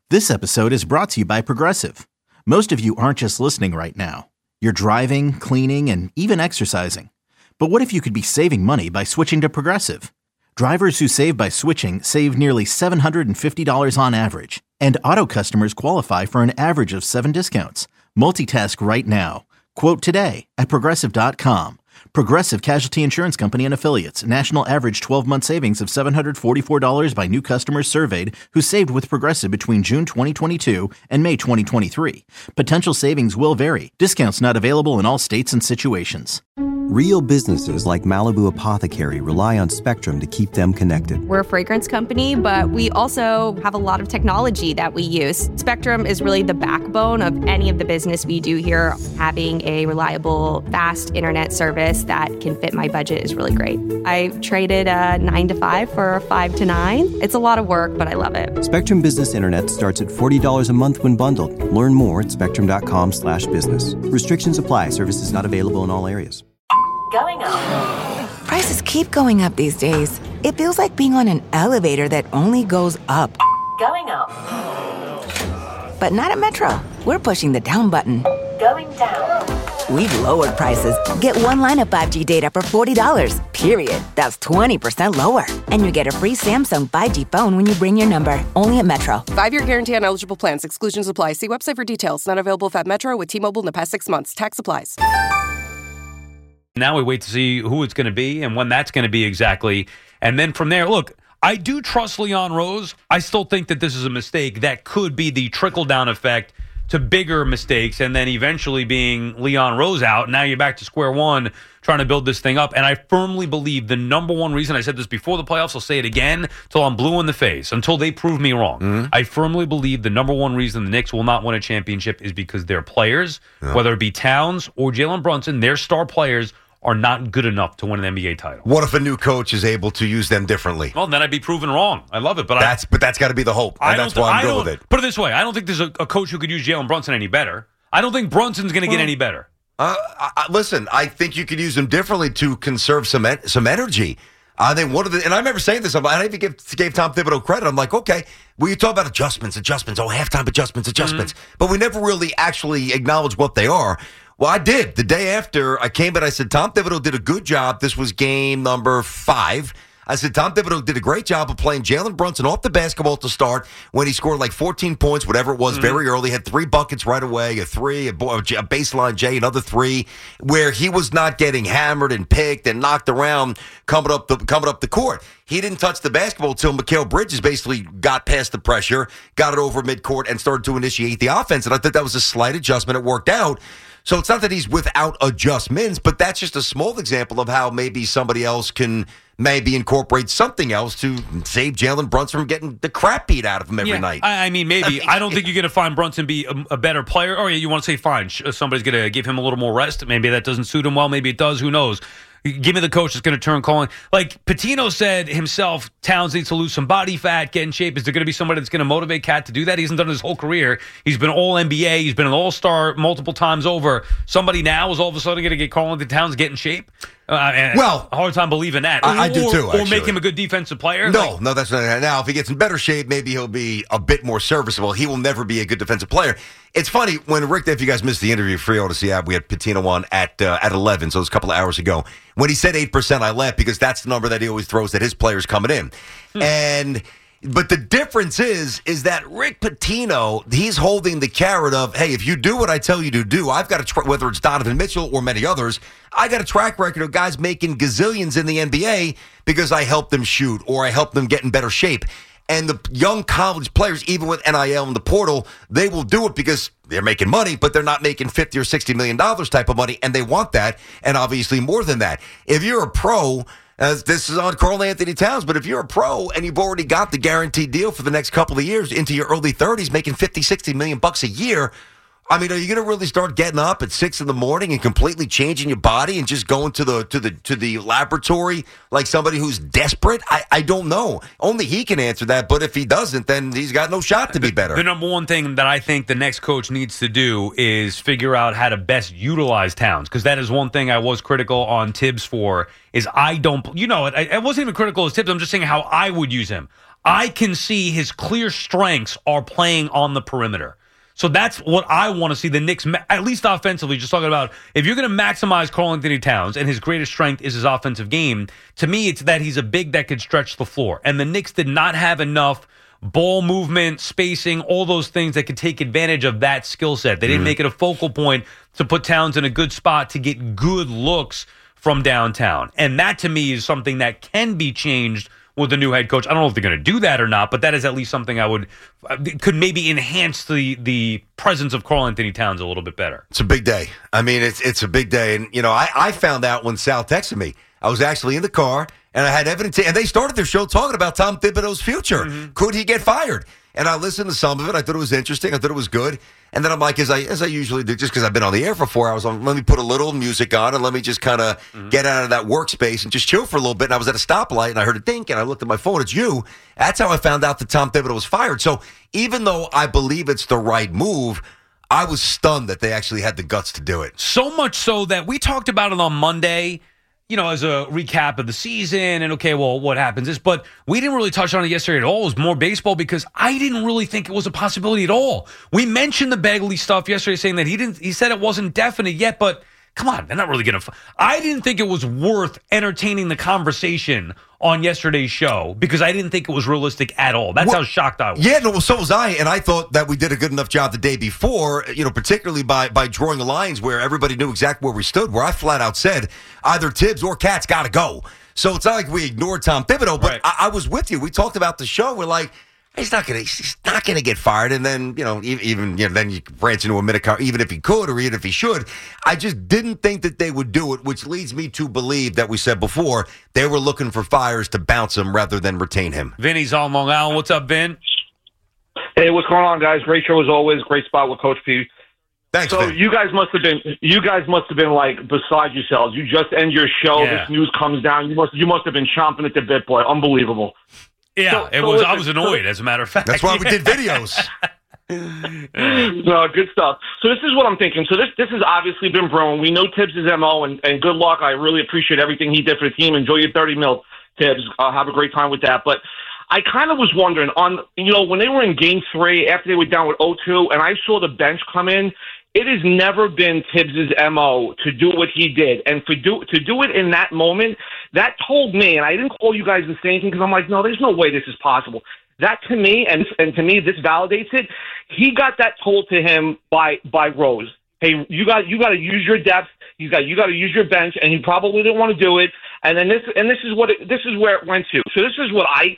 This episode is brought to you by Progressive. Most of you aren't just listening right now. You're driving, cleaning, and even exercising. But what if you could be saving money by switching to Progressive? Drivers who save by switching save nearly $750 on average. And auto customers qualify for an average of 7 discounts. Multitask right now. Quote today at Progressive.com. Progressive Casualty Insurance Company and Affiliates. National average 12-month savings of $744 by new customers surveyed who saved with Progressive between June 2022 and May 2023. Potential savings will vary. Discounts not available in all states and situations. Real businesses like Malibu Apothecary rely on Spectrum to keep them connected. We're a fragrance company, but we also have a lot of technology that we use. Spectrum is really the backbone of any of the business we do here. Having a reliable, fast internet service that can fit my budget is really great. I traded a 9 to 5 for a 5 to 9. It's a lot of work, but I love it. Spectrum Business Internet starts at $40 a month when bundled. Learn more at spectrum.com/business. Restrictions apply. Services not available in all areas. Going up. Prices keep going up these days. It feels like being on an elevator that only goes up. Going up. But not at Metro. We're pushing the down button. Going down. We've lowered prices. Get one line of 5G data for $40, period. That's 20% lower. And you get a free Samsung 5G phone when you bring your number. Only at Metro. 5-year guarantee on eligible plans. Exclusions apply. See website for details. Not available at Metro with T-Mobile in the past 6 months. Tax applies. Now we wait to see who it's going to be and when that's going to be exactly. And then from there, look, I do trust Leon Rose. I still think that this is a mistake that could be the trickle-down effect to bigger mistakes, and then eventually being Leon Rose out. Now you're back to square one trying to build this thing up. And I firmly believe the number one reason, I said this before the playoffs, I'll say it again until I'm blue in the face, until they prove me wrong. Mm-hmm. I firmly believe the number one reason the Knicks will not win a championship is because their players, whether it be Towns or Jalen Brunson, their star players are not good enough to win an NBA title. What if a new coach is able to use them differently? Well, then I'd be proven wrong. I love it, but that's got to be the hope, and that's why I'm good with it. Put it this way: I don't think there's a coach who could use Jalen Brunson any better. I don't think Brunson's going to get any better. Listen, I think you could use him differently to conserve some energy. I think and I remember saying this. I even gave Tom Thibodeau credit. I'm like, okay, well, you talk about adjustments. Oh, halftime adjustments. Mm-hmm. But we never really actually acknowledge what they are. Well, I did. The day after I came in, I said, Tom Thibodeau did a good job. This was game number 5. I said, Tom Thibodeau did a great job of playing Jalen Brunson off the basketball to start when he scored like 14 points, whatever it was, very early, had 3 buckets right away, a 3, a baseline J, another 3, where he was not getting hammered and picked and knocked around coming up the court. He didn't touch the basketball until Mikal Bridges basically got past the pressure, got it over midcourt, and started to initiate the offense. And I thought that was a slight adjustment. It worked out. So it's not that he's without adjustments, but that's just a small example of how maybe somebody else can maybe incorporate something else to save Jalen Brunson from getting the crap beat out of him every night. I mean, maybe. I don't think you're going to find Brunson be a better player. Or you want to say, fine, somebody's going to give him a little more rest. Maybe that doesn't suit him well. Maybe it does. Who knows? Give me the coach that's going to turn calling. Like Pitino said himself, Towns needs to lose some body fat, get in shape. Is there going to be somebody that's going to motivate Cat to do that? He hasn't done it his whole career. He's been all NBA. He's been an all-star multiple times over. Somebody now is all of a sudden going to get calling to Towns get in shape? Well, a hard time believing that. I do too, actually. Or make him a good defensive player? No, that's not. Now, if he gets in better shape, maybe he'll be a bit more serviceable. He will never be a good defensive player. It's funny, when Rick, if you guys missed the interview, Free Odyssey app, we had Pitino on at 11, so it was a couple of hours ago. When he said 8%, I laughed because that's the number that he always throws at his players coming in. But the difference is that Rick Pitino, he's holding the carrot of, hey, if you do what I tell you to do, I've got whether it's Donovan Mitchell or many others, I got a track record of guys making gazillions in the NBA because I helped them shoot or I helped them get in better shape. And the young college players, even with NIL and the portal, they will do it because they're making money, but they're not making $50 or $60 million type of money, and they want that, and obviously more than that. If you're a pro, this is on Karl Anthony Towns, but if you're a pro and you've already got the guaranteed deal for the next couple of years into your early 30s, making $50, $60 million a year, I mean, are you going to really start getting up at 6 a.m. and completely changing your body and just going to the laboratory like somebody who's desperate? I don't know. Only he can answer that. But if he doesn't, then he's got no shot to be better. The number one thing that I think the next coach needs to do is figure out how to best utilize Towns, because that is one thing I was critical on Tibbs for. Is I wasn't even critical of Tibbs. I'm just saying how I would use him. I can see his clear strengths are playing on the perimeter. So that's what I want to see the Knicks, at least offensively, just talking about if you're going to maximize Karl-Anthony Towns and his greatest strength is his offensive game, to me it's that he's a big that could stretch the floor. And the Knicks did not have enough ball movement, spacing, all those things that could take advantage of that skill set. They didn't make it a focal point to put Towns in a good spot to get good looks from downtown. And that to me is something that can be changed with the new head coach. I don't know if they're going to do that or not, but that is at least something I could maybe enhance the presence of Karl-Anthony Towns a little bit better. It's a big day. I mean, it's a big day. And, I found out when Sal texted me. I was actually in the car, and I had evidence. And they started their show talking about Tom Thibodeau's future. Mm-hmm. Could he get fired? And I listened to some of it. I thought it was interesting. I thought it was good. And then I'm like, as I usually do, just because I've been on the air for 4 hours, let me put a little music on and let me just kind of get out of that workspace and just chill for a little bit. And I was at a stoplight and I heard a dink and I looked at my phone. It's you. That's how I found out that Tom Thibodeau was fired. So even though I believe it's the right move, I was stunned that they actually had the guts to do it. So much so that we talked about it on Monday, as a recap of the season and, okay, well, what happens is, but we didn't really touch on it yesterday at all. It was more baseball because I didn't really think it was a possibility at all. We mentioned the Begley stuff yesterday saying that he said it wasn't definite yet, but come on, they're not really going to. I didn't think it was worth entertaining the conversation on yesterday's show because I didn't think it was realistic at all. That's how shocked I was. Yeah, no, so was I, and I thought that we did a good enough job the day before, particularly by drawing the lines where everybody knew exactly where we stood, where I flat out said either Tibbs or Katz got to go. So it's not like we ignored Tom Thibodeau, but right. I was with you. We talked about the show. We're like, he's not gonna get fired, and then then you branch into a minute car, even if he could or even if he should. I just didn't think that they would do it, which leads me to believe that we said before they were looking for fires to bounce him rather than retain him. Vinny's on Long Island. What's up, Vin? Hey, what's going on, guys? Great show as always. Great spot with Coach P. Thanks. So Vin. you guys must have been like beside yourselves. You just end your show. Yeah. This news comes down. You must have been chomping at the bit, boy. Unbelievable. Yeah, I was annoyed, as a matter of fact. That's why we did videos. No, good stuff. So this is what I'm thinking. So this has obviously been brewing. We know Tibbs' MO, and good luck. I really appreciate everything he did for the team. Enjoy your 30 mil, Tibbs. Have a great time with that. But I kind of was wondering, when they were in Game 3, after they were down with 0-2, and I saw the bench come in, it has never been Tibbs' MO to do what he did. And to do it in that moment, that told me, and I didn't call you guys and say anything because I'm like, no, there's no way this is possible. That to me, and to me, this validates it. He got that told to him by Rose. Hey, you got to use your depth. You got to use your bench, and he probably didn't want to do it. And then this is where it went to. So this is what I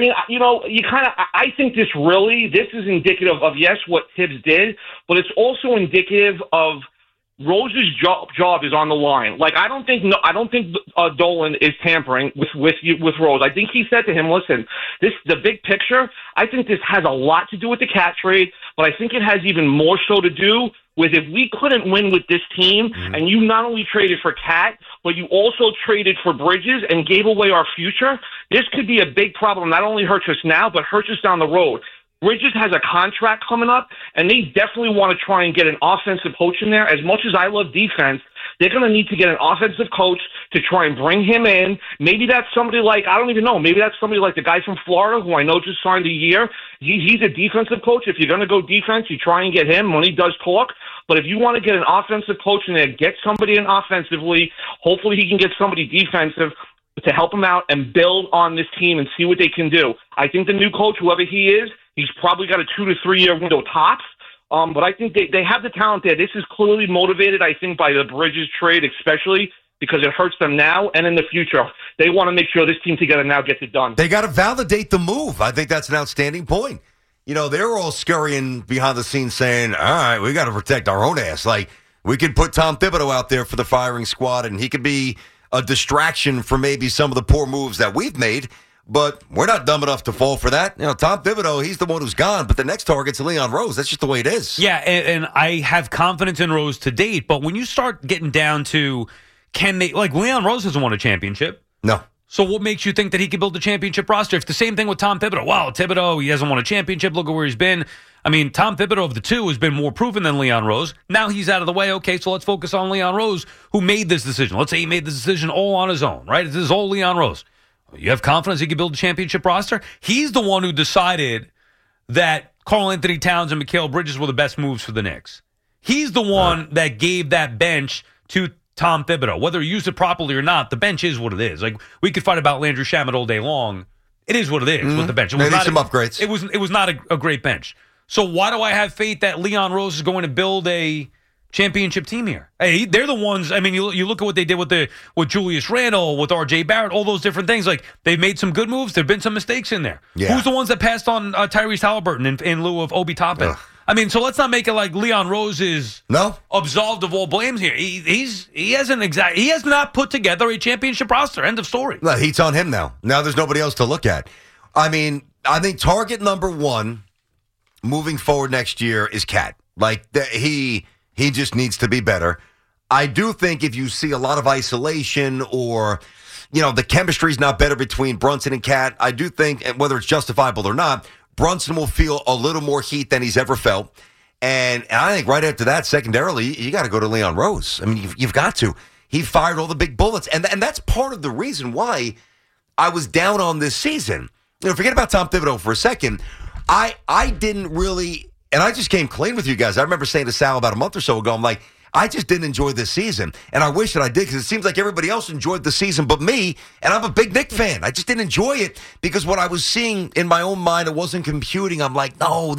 think this is indicative of, yes, what Tibbs did, but it's also indicative of Rose's job is on the line. Like, I don't think Dolan is tampering with Rose. I think he said to him, listen, the big picture, I think this has a lot to do with the Cat trade, but I think it has even more so to do with if we couldn't win with this team, and you not only traded for Cat, but you also traded for Bridges and gave away our future, this could be a big problem. Not only hurts us now, but hurts us down the road. Bridges has a contract coming up, and they definitely want to try and get an offensive coach in there. As much as I love defense, they're going to need to get an offensive coach to try and bring him in. Maybe that's somebody like, I don't even know, maybe that's somebody like the guy from Florida who I know just signed a year. He's a defensive coach. If you're going to go defense, you try and get him. Money does talk. But if you want to get an offensive coach in there, get somebody in offensively. Hopefully he can get somebody defensive to help him out and build on this team and see what they can do. I think the new coach, whoever he is, he's probably got a 2 to 3 year window tops. But I think they have the talent there. This is clearly motivated, I think, by the Bridges trade, especially because it hurts them now and in the future. They want to make sure this team together now gets it done. They got to validate the move. I think that's an outstanding point. They're all scurrying behind the scenes saying, all right, we got to protect our own ass. Like, we could put Tom Thibodeau out there for the firing squad, and he could be a distraction for maybe some of the poor moves that we've made. But we're not dumb enough to fall for that. Tom Thibodeau, he's the one who's gone, but the next target's Leon Rose. That's just the way it is. Yeah, and I have confidence in Rose to date, but when you start getting down to Leon Rose hasn't won a championship. No. So what makes you think that he could build a championship roster? If the same thing with Tom Thibodeau. Wow, Thibodeau, he hasn't won a championship. Look at where he's been. I mean, Tom Thibodeau of the two has been more proven than Leon Rose. Now he's out of the way. Okay, so let's focus on Leon Rose, who made this decision. Let's say he made this decision all on his own, right? This is all Leon Rose. You have confidence he can build a championship roster? He's the one who decided that Karl Anthony Towns and Mikal Bridges were the best moves for the Knicks. He's the one that gave that bench to Tom Thibodeau. Whether he used it properly or not, the bench is what it is. Like, we could fight about Landry Shamet all day long. It is what it is with the bench. They need some upgrades. It was not a great bench. So why do I have faith that Leon Rose is going to build a championship team here? Hey, they're the ones. I mean, you look at what they did with Julius Randle, with R.J. Barrett, all those different things. Like, they've made some good moves. There've been some mistakes in there. Yeah. Who's the ones that passed on Tyrese Halliburton in lieu of Obi Toppin? I mean, so let's not make it like Leon Rose is absolved of all blames here. He has not put together a championship roster. End of story. The heat's on him now. Now there's nobody else to look at. I mean, I think target number one moving forward next year is Cat. Like, he just needs to be better. I do think if you see a lot of isolation or, the chemistry's not better between Brunson and Cat, I do think, and whether it's justifiable or not, Brunson will feel a little more heat than he's ever felt. And I think right after that, secondarily, you got to go to Leon Rose. I mean, you've got to. He fired all the big bullets. And that's part of the reason why I was down on this season. Forget about Tom Thibodeau for a second. I didn't really, and I just came clean with you guys. I remember saying to Sal about a month or so ago, I'm like, I just didn't enjoy this season. And I wish that I did, because it seems like everybody else enjoyed the season but me. And I'm a big Knick fan. I just didn't enjoy it because what I was seeing in my own mind, it wasn't computing. I'm like, no,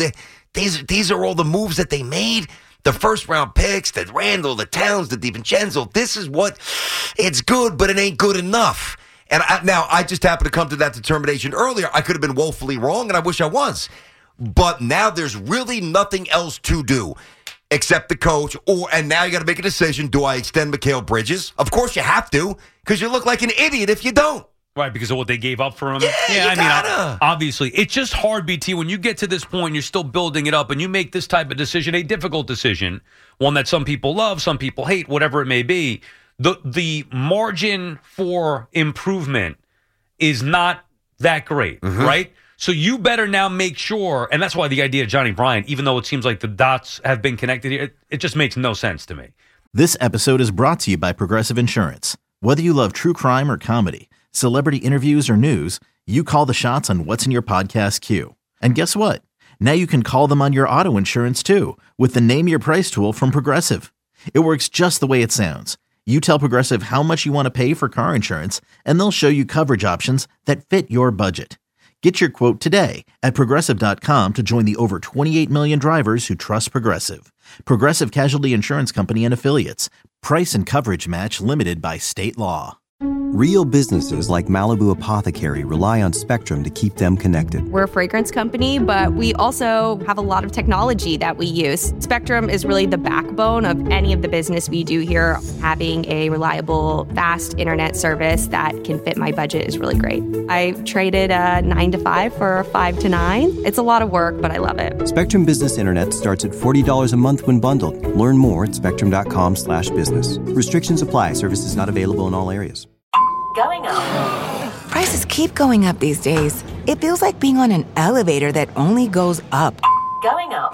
these are all the moves that they made. The first-round picks, the Randall, the Towns, the DiVincenzo. This is what, it's good, but it ain't good enough. And now I just happened to come to that determination earlier. I could have been woefully wrong, and I wish I was. But now there's really nothing else to do except the coach. And now you got to make a decision. Do I extend Mikal Bridges? Of course you have to, because you look like an idiot if you don't. Right, because of what they gave up for him. Yeah, I mean, obviously, it's just hard, BT, when you get to this point, you're still building it up, and you make this type of decision, a difficult decision, one that some people love, some people hate, whatever it may be. The margin for improvement is not that great, right? So you better now make sure, and that's why the idea of Johnny Bryant, even though it seems like the dots have been connected here, it just makes no sense to me. This episode is brought to you by Progressive Insurance. Whether you love true crime or comedy, celebrity interviews or news, you call the shots on what's in your podcast queue. And guess what? Now you can call them on your auto insurance too, with the Name Your Price tool from Progressive. It works just the way it sounds. You tell Progressive how much you want to pay for car insurance, and they'll show you coverage options that fit your budget. Get your quote today at Progressive.com to join the over 28 million drivers who trust Progressive. Progressive Casualty Insurance Company and Affiliates. Price and coverage match limited by state law. Real businesses like Malibu Apothecary rely on Spectrum to keep them connected. We're a fragrance company, but we also have a lot of technology that we use. Spectrum is really the backbone of any of the business we do here. Having a reliable, fast internet service that can fit my budget is really great. I traded a 9 to 5 for a 5 to 9. It's a lot of work, but I love it. Spectrum Business Internet starts at $40 a month when bundled. Learn more at spectrum.com/business. Restrictions apply. Services not available in all areas. Going up. Prices keep going up these days. It feels like being on an elevator that only goes up. Going up.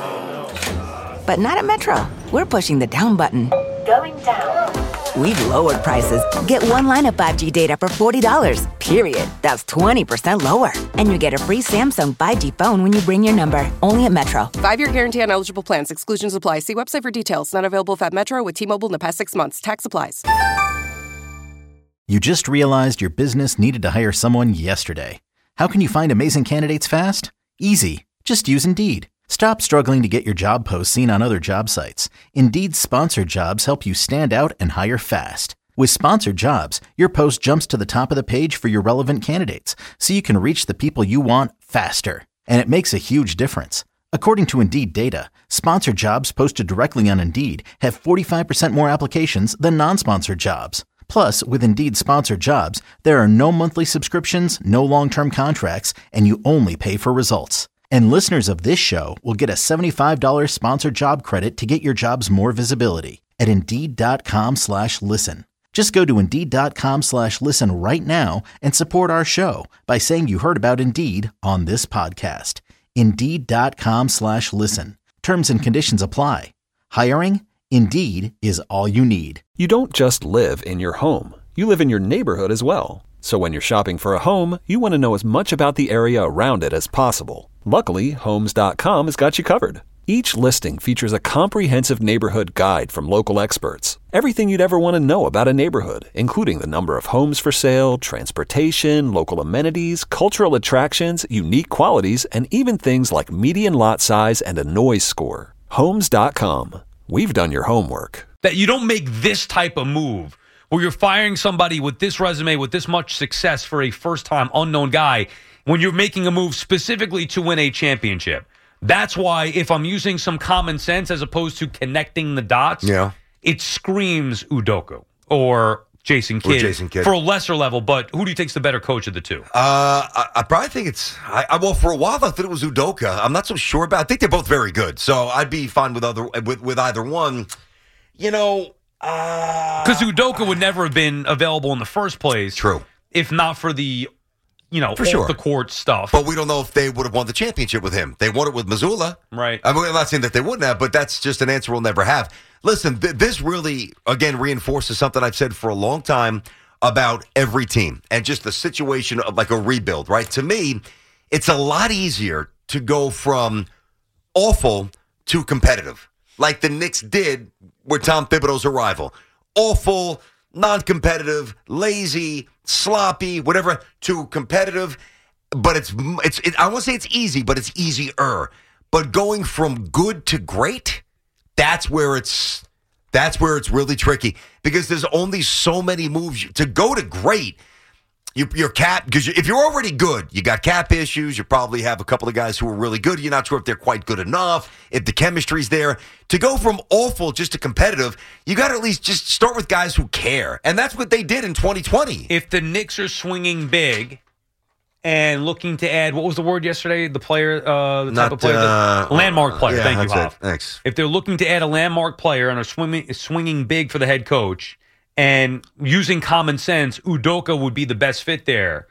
But not at Metro. We're pushing the down button. Going down. We've lowered prices. Get one line of 5G data for $40, period. That's 20% lower. And you get a free Samsung 5G phone when you bring your number. Only at Metro. 5-year guarantee on eligible plans. Exclusions apply. See website for details. Not available at Metro with T-Mobile in the past 6 months. Tax applies. You just realized your business needed to hire someone yesterday. How can you find amazing candidates fast? Easy. Just use Indeed. Stop struggling to get your job posts seen on other job sites. Indeed's sponsored jobs help you stand out and hire fast. With sponsored jobs, your post jumps to the top of the page for your relevant candidates, so you can reach the people you want faster. And it makes a huge difference. According to Indeed data, sponsored jobs posted directly on Indeed have 45% more applications than non-sponsored jobs. Plus, with Indeed sponsored jobs, there are no monthly subscriptions, no long-term contracts, and you only pay for results. And listeners of this show will get a $75 sponsored job credit to get your jobs more visibility at Indeed.com/listen. Just go to Indeed.com/listen right now and support our show by saying you heard about Indeed on this podcast. Indeed.com/listen. Terms and conditions apply. Hiring? Indeed is all you need. You don't just live in your home. You live in your neighborhood as well. So when you're shopping for a home, you want to know as much about the area around it as possible. Luckily, Homes.com has got you covered. Each listing features a comprehensive neighborhood guide from local experts. Everything you'd ever want to know about a neighborhood, including the number of homes for sale, transportation, local amenities, cultural attractions, unique qualities, and even things like median lot size and a noise score. Homes.com. We've done your homework. That you don't make this type of move where you're firing somebody with this resume, with this much success for a first-time unknown guy when you're making a move specifically to win a championship. That's why if I'm using some common sense as opposed to connecting the dots, it screams Udoka or Jason Kidd for a lesser level. But who do you think's the better coach of the two? I probably think it's well, for a while I thought it was Udoka. I'm not so sure about. I think they're both very good, so I'd be fine with either one. Because Udoka would never have been available in the first place. True. If not for the for sure, the court stuff. But we don't know if they would have won the championship with him. They won it with Missoula. Right. I mean, I'm not saying that they wouldn't have, but that's just an answer we'll never have. Listen, this really, again, reinforces something I've said for a long time about every team and just the situation of like a rebuild, right? To me, it's a lot easier to go from awful to competitive, like the Knicks did with Tom Thibodeau's arrival. Awful, non-competitive, lazy, sloppy, whatever, to competitive. But it's I won't say it's easy, but it's easier. But going from good to great, that's where it's really tricky because there's only so many moves to go to great. Your cap, because if you're already good, you got cap issues. You probably have a couple of guys who are really good. You're not sure if they're quite good enough, if the chemistry's there. To go from awful just to competitive, you got to at least just start with guys who care. And that's what they did in 2020. If the Knicks are swinging big and looking to add, what was the word yesterday? The player, the type of player? Landmark player. Yeah, Thank you, Hoff. Thanks. If they're looking to add a landmark player and are swinging big for the head coach, and using common sense, Udoka would be the best fit there.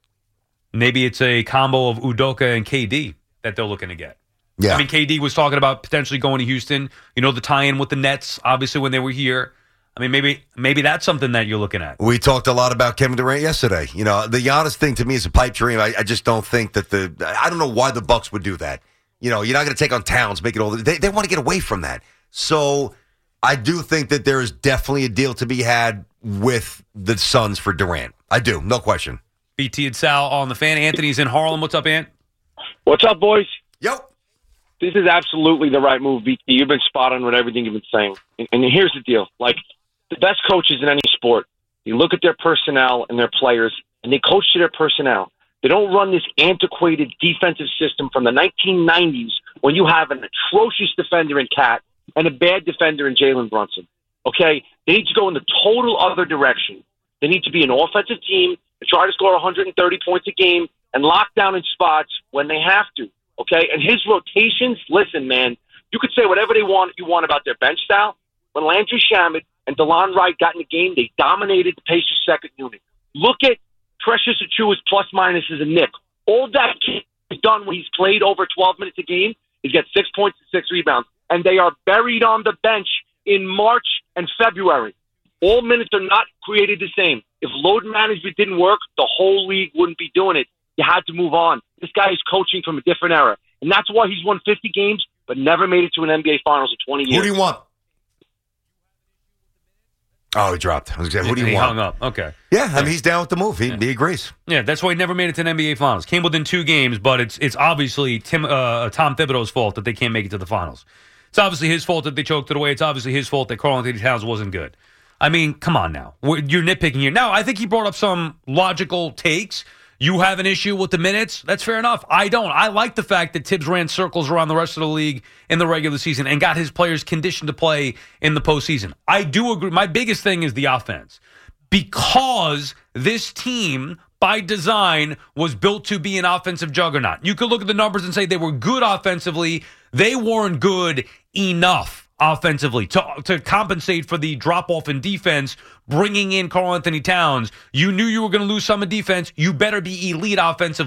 Maybe it's a combo of Udoka and KD that they're looking to get. Yeah. I mean, KD was talking about potentially going to Houston. The tie-in with the Nets, obviously, when they were here. I mean, maybe that's something that you're looking at. We talked a lot about Kevin Durant yesterday. The Giannis thing to me is a pipe dream. I just don't think that I don't know why the Bucks would do that. You're not going to take on Towns, make it all. They want to get away from that. So I do think that there is definitely a deal to be had with the Suns for Durant. I do, no question. BT and Sal on the Fan. Anthony's in Harlem. What's up, Ant? What's up, boys? Yo. This is absolutely the right move, BT. You've been spot on with everything you've been saying. And here's the deal. Like, the best coaches in any sport, you look at their personnel and their players, and they coach to their personnel. They don't run this antiquated defensive system from the 1990s when you have an atrocious defender in Cat and a bad defender in Jalen Brunson. Okay? They need to go in the total other direction. They need to be an offensive team and try to score 130 points a game and lock down in spots when they have to. Okay? And his rotations, listen, man, you could say whatever you want about their bench style. When Landry Shamet and DeLon Wright got in the game, they dominated the Pacers' second unit. Look at Precious Achiuwa's plus-minus as a Knick. All that kid has done when he's played over 12 minutes a game is get 6 points and 6 rebounds. And they are buried on the bench in March and February. All minutes are not created the same. If load management didn't work, the whole league wouldn't be doing it. You had to move on. This guy is coaching from a different era. And that's why he's won 50 games but never made it to an NBA Finals in 20 years. Who do you want? Oh, he dropped. I was going to say, who do you He want? hung up. Okay. Yeah, I mean, he's down with the move. He agrees. Yeah, that's why he never made it to an NBA Finals. Came within 2 games, but it's obviously Tom Thibodeau's fault that they can't make it to the Finals. It's obviously his fault that they choked it away. It's obviously his fault that Karl-Anthony Towns wasn't good. I mean, come on now. You're nitpicking here. Now, I think he brought up some logical takes. You have an issue with the minutes. That's fair enough. I don't. I like the fact that Tibbs ran circles around the rest of the league in the regular season and got his players conditioned to play in the postseason. I do agree. My biggest thing is the offense. Because this team, by design, was built to be an offensive juggernaut. You could look at the numbers and say they were good offensively. They weren't good enough offensively to compensate for the drop-off in defense, bringing in Karl-Anthony Towns. You knew you were going to lose some in defense. You better be elite offensively.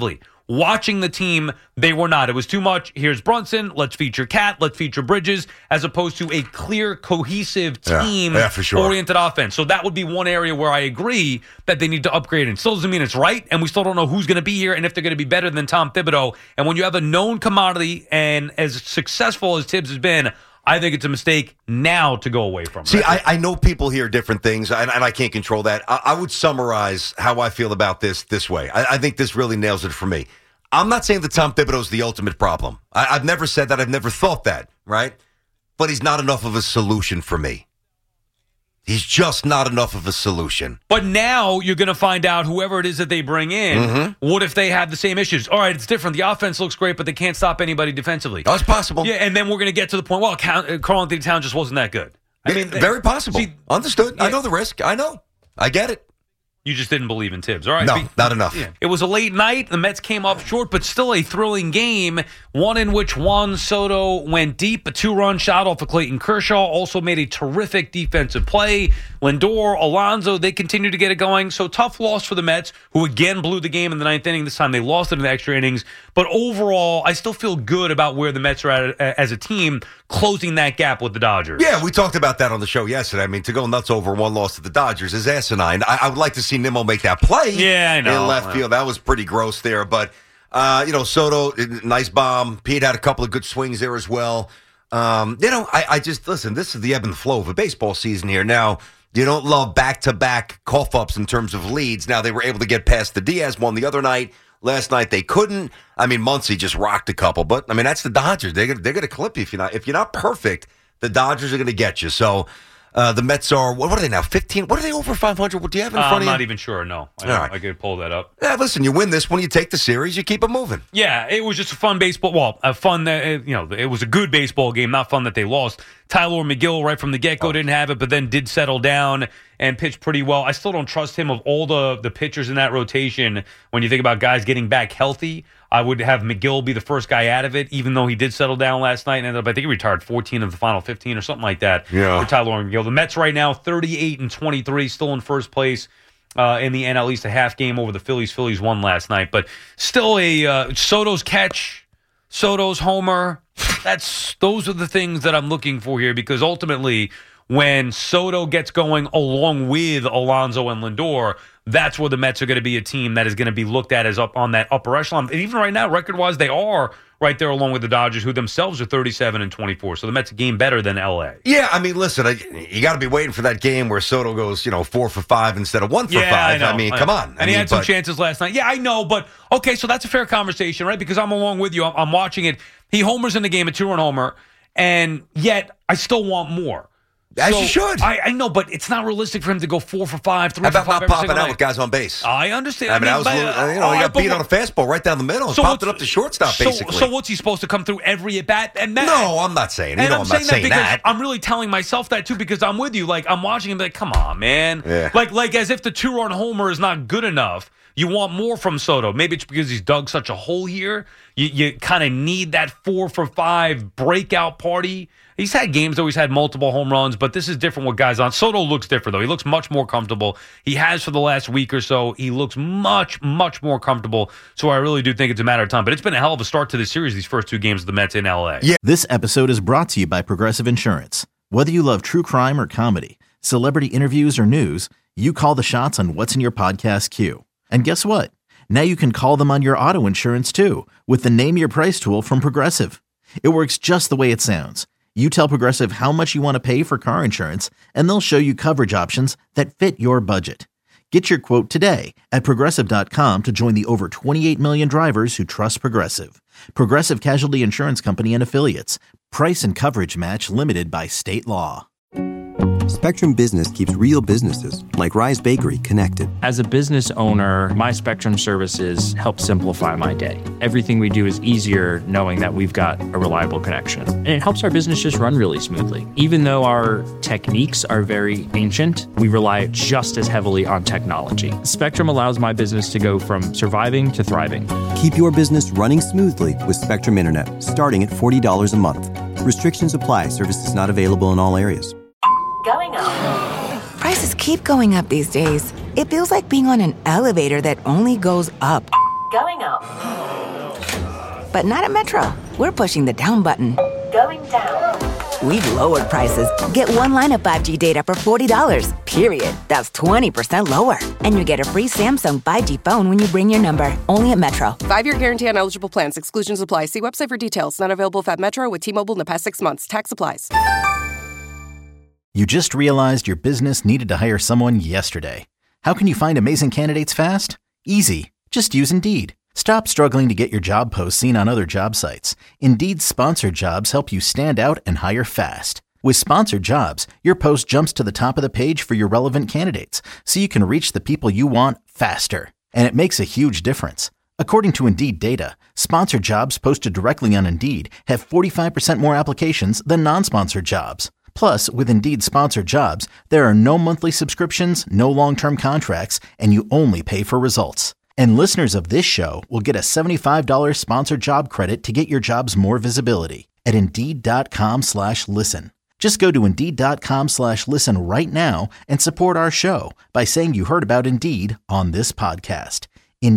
Watching the team, they were not. It was too much. Here's Brunson. Let's feature Cat. Let's feature Bridges, as opposed to a clear, cohesive team-oriented offense. So that would be one area where I agree that they need to upgrade. And still doesn't mean it's right, and we still don't know who's going to be here and if they're going to be better than Tom Thibodeau. And when you have a known commodity and as successful as Tibbs has been, I think it's a mistake now to go away from it. See, I know people hear different things, and I can't control that. I would summarize how I feel about this way. I think this really nails it for me. I'm not saying that Tom Thibodeau is the ultimate problem. I've never said that. I've never thought that, right? But he's not enough of a solution for me. He's just not enough of a solution. But now you're going to find out whoever it is that they bring in, what if they have the same issues? All right, it's different. The offense looks great, but they can't stop anybody defensively. That's possible. Yeah, and then we're going to get to the point, well, Karl Anthony Towns just wasn't that good. I mean, very possible. See, understood. I know the risk. I know. I get it. You just didn't believe in Tibbs. All right. No, not enough. Yeah. It was a late night. The Mets came up short, but still a thrilling game. One in which Juan Soto went deep. A 2-run shot off of Clayton Kershaw. Also made a terrific defensive play. Lindor, Alonso, they continued to get it going. So tough loss for the Mets, who again blew the game in the ninth inning. This time they lost it in the extra innings. But overall, I still feel good about where the Mets are at as a team, closing that gap with the Dodgers. Yeah, we talked about that on the show yesterday. I mean, to go nuts over one loss to the Dodgers is asinine. I would like to see Nimmo make that play I know. in left field. That was pretty gross there. But, Soto, nice bomb. Pete had a couple of good swings there as well. I just, listen, this is the ebb and flow of a baseball season here. Now, you don't love back-to-back cough-ups in terms of leads. Now, they were able to get past the Diaz one the other night. Last night they couldn't. I mean, Muncy just rocked a couple. But, I mean, that's the Dodgers. They're going to clip you if you're not perfect. The Dodgers are going to get you. So, the Mets are, what are they now, 15? What are they, over 500? What do you have in front of you? I'm not even sure, no. I could pull that up. Yeah, listen, you win this one, you take the series, you keep it moving. Yeah, it was just a fun baseball, it was a good baseball game, not fun that they lost. Tyler McGill, right from the get-go, didn't have it, but then did settle down and pitch pretty well. I still don't trust him of all the pitchers in that rotation. When you think about guys getting back healthy, I would have McGill be the first guy out of it, even though he did settle down last night and ended up, I think he retired 14 of the final 15 or something like that for Tyler McGill. The Mets right now, 38-23, still in first place in the NL East, a half game over the Phillies. Phillies won last night, but still Soto's catch, Soto's homer. Those are the things that I'm looking for here, because ultimately, when Soto gets going along with Alonso and Lindor, that's where the Mets are going to be a team that is going to be looked at as up on that upper echelon. And even right now, record-wise, they are right there along with the Dodgers, who themselves are 37-24. So the Mets are a game better than L.A. Yeah, I mean, listen, you got to be waiting for that game where Soto goes, 4 for 5 instead of 1 for 5. I mean, come on. And he had some chances last night. Yeah, I know, but okay, so that's a fair conversation, right? Because I'm along with you. I'm watching it. He homers in the game, a 2-run homer, and yet I still want more. As you should. I know, but it's not realistic for him to go 4 for 5, 3 for 5. How about not popping out with guys on base? I understand. I mean, he got beat on a fastball right down the middle and popped it up to shortstop, basically. So what's he supposed to come through every at-bat? No, I'm not saying. I'm not saying that. I'm really telling myself that, too, because I'm with you. Like, I'm watching him like, come on, man. Yeah. Like as if the 2-run homer is not good enough. You want more from Soto. Maybe it's because he's dug such a hole here. You kind of need that 4 for 5 breakout party. He's had games, though. He's had multiple home runs, but this is different with guys on. Soto looks different, though. He looks much more comfortable. He has for the last week or so. He looks much, much more comfortable. So I really do think it's a matter of time. But it's been a hell of a start to the series, these first 2 games of the Mets in L.A. Yeah. This episode is brought to you by Progressive Insurance. Whether you love true crime or comedy, celebrity interviews or news, you call the shots on what's in your podcast queue. And guess what? Now you can call them on your auto insurance, too, with the Name Your Price tool from Progressive. It works just the way it sounds. You tell Progressive how much you want to pay for car insurance, and they'll show you coverage options that fit your budget. Get your quote today at Progressive.com to join the over 28 million drivers who trust Progressive. Progressive Casualty Insurance Company and Affiliates. Price and coverage match limited by state law. Spectrum Business keeps real businesses, like Rise Bakery, connected. As a business owner, my Spectrum services help simplify my day. Everything we do is easier knowing that we've got a reliable connection. And it helps our business just run really smoothly. Even though our techniques are very ancient, we rely just as heavily on technology. Spectrum allows my business to go from surviving to thriving. Keep your business running smoothly with Spectrum Internet, starting at $40 a month. Restrictions apply. Services not available in all areas. Going up. Prices keep going up these days. It feels like being on an elevator that only goes up. Going up. But not at Metro. We're pushing the down button. Going down. We've lowered prices. Get one line of 5G data for $40, period. That's 20% lower. And you get a free Samsung 5G phone when you bring your number. Only at Metro. 5-year guarantee on eligible plans. Exclusions apply. See website for details. Not available at Metro with T-Mobile in the past 6 months. Tax applies. You just realized your business needed to hire someone yesterday. How can you find amazing candidates fast? Easy. Just use Indeed. Stop struggling to get your job posts seen on other job sites. Indeed's sponsored jobs help you stand out and hire fast. With sponsored jobs, your post jumps to the top of the page for your relevant candidates, so you can reach the people you want faster. And it makes a huge difference. According to Indeed data, sponsored jobs posted directly on Indeed have 45% more applications than non-sponsored jobs. Plus, with Indeed sponsored jobs, there are no monthly subscriptions, no long-term contracts, and you only pay for results. And listeners of this show will get a $75 sponsored job credit to get your jobs more visibility at Indeed.com/listen. Just go to Indeed.com/listen right now and support our show by saying you heard about Indeed on this podcast.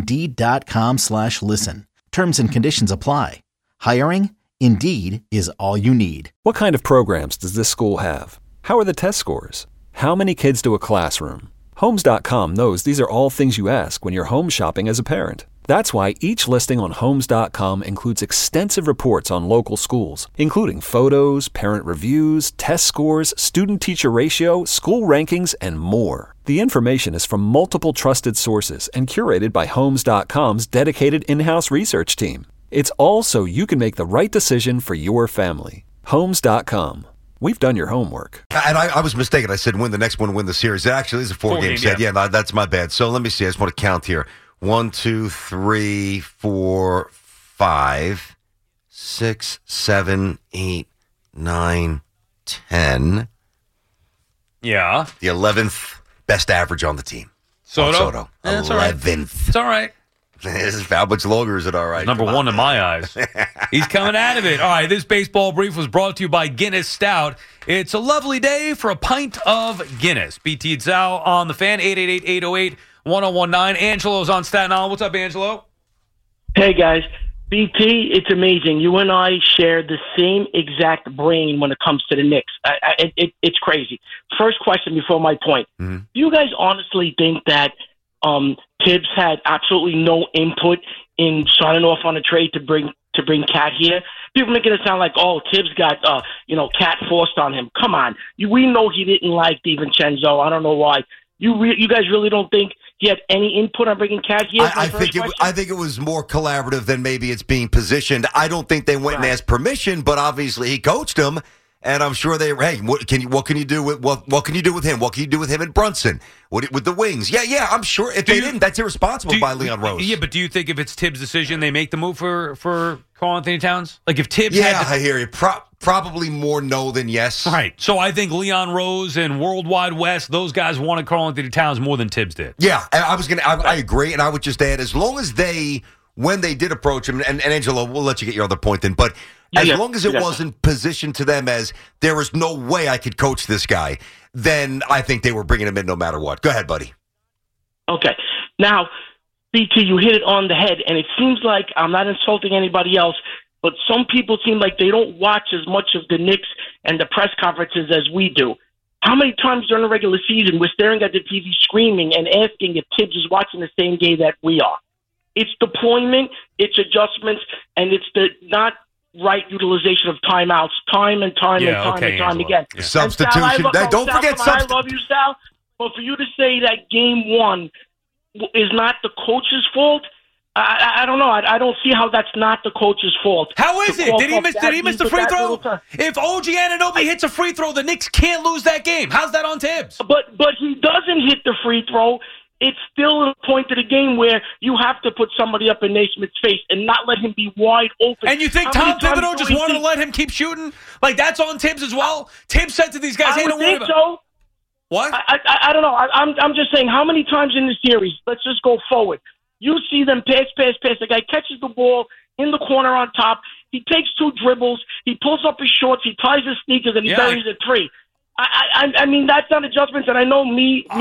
Indeed.com/listen. Terms and conditions apply. Hiring? Indeed is all you need. What kind of programs does this school have? How are the test scores? How many kids do a classroom? Homes.com knows these are all things you ask when you're home shopping as a parent. That's why each listing on Homes.com includes extensive reports on local schools, including photos, parent reviews, test scores, student-teacher ratio, school rankings, and more. The information is from multiple trusted sources and curated by Homes.com's dedicated in-house research team. It's all so you can make the right decision for your family. Homes.com. We've done your homework. And I was mistaken. I said win the next one, win the series. It actually is a four-game set. Yeah, that's my bad. So let me see. I just want to count here. 1, 2, 3, 4, 5, 6, 7, 8, 9, 10. Yeah. The 11th best average on the team. Soto? That's 11th. It's all right. How much longer is it all right? Number one in my eyes. He's coming out of it. All right, this baseball brief was brought to you by Guinness Stout. It's a lovely day for a pint of Guinness. BT and Sal on the Fan, 888-808-1019. Angelo's on Staten Island. What's up, Angelo? Hey, guys. BT, it's amazing. You and I share the same exact brain when it comes to the Knicks. It's crazy. First question before my point. Mm-hmm. Do you guys honestly think that Tibbs had absolutely no input in signing off on a trade to bring Cat here? People making it sound like, oh, Tibbs got Cat forced on him. Come on, we know he didn't like DiVincenzo. I don't know why. You guys really don't think he had any input on bringing Cat here? I think it was more collaborative than maybe it's being positioned. I don't think they went and asked permission, but obviously he coached him. And I'm sure hey, what can you do with what can you do with him? What can you do with him and Brunson? With the wings? Yeah. I'm sure if they didn't, that's irresponsible by Leon Rose. Yeah, but do you think if it's Tibbs' decision, they make the move for Karl-Anthony Towns? Like if Tibbs, I hear you. Probably more no than yes. Right. So I think Leon Rose and Worldwide West, those guys wanted Karl-Anthony Towns more than Tibbs did. Yeah, I agree, and I would just add, as long as when they did approach him, and Angelo, we'll let you get your other point then, but as long as it wasn't positioned to them as there is no way I could coach this guy, then I think they were bringing him in no matter what. Go ahead, buddy. Okay. Now, BT, you hit it on the head, and it seems like I'm not insulting anybody else, but some people seem like they don't watch as much of the Knicks and the press conferences as we do. How many times during the regular season we're staring at the TV screaming and asking if Tibbs is watching the same game that we are? It's deployment, it's adjustments, and it's the not right utilization of timeouts time and time again. Yeah. Substitution. Don't forget substitution. I love you, Sal, but for you to say that game one is not the coach's fault, I don't know. I don't see how that's not the coach's fault. How is it? Did he miss the free throw? If OG Anunoby hits a free throw, the Knicks can't lose that game. How's that on Tibbs? But he doesn't hit the free throw. It's still a point of the game where you have to put somebody up in Naismith's face and not let him be wide open. And you think Tom Thibodeau just wanted to let him keep shooting? Like, that's on Tibbs as well? Tibbs said to these guys, hey, don't worry about it. So. What? I don't know. I'm just saying, how many times in the series, let's just go forward, you see them pass. The guy catches the ball in the corner on top. He takes 2 dribbles. He pulls up his shorts. He ties his sneakers, and he buries a 3. I mean, that's not adjustments, and I know